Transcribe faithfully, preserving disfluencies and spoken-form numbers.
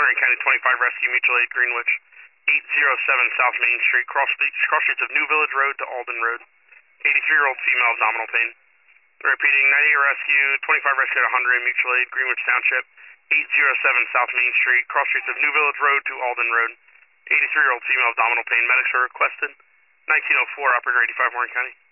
Warren County twenty-five Rescue Mutual Aid Greenwich, eight oh seven South Main Street, cross, cross streets of New Village Road to Alden Road. eighty-three-year-old female, abdominal pain. Repeating, ninety-eight Rescue, twenty-five Rescue at one hundred Mutual Aid, Greenwich Township, eight oh seven South Main Street, cross streets of New Village Road to Alden Road. eighty-three-year-old female, abdominal pain. Medics are requested. nineteen oh four, Operator eighty-five, Warren County.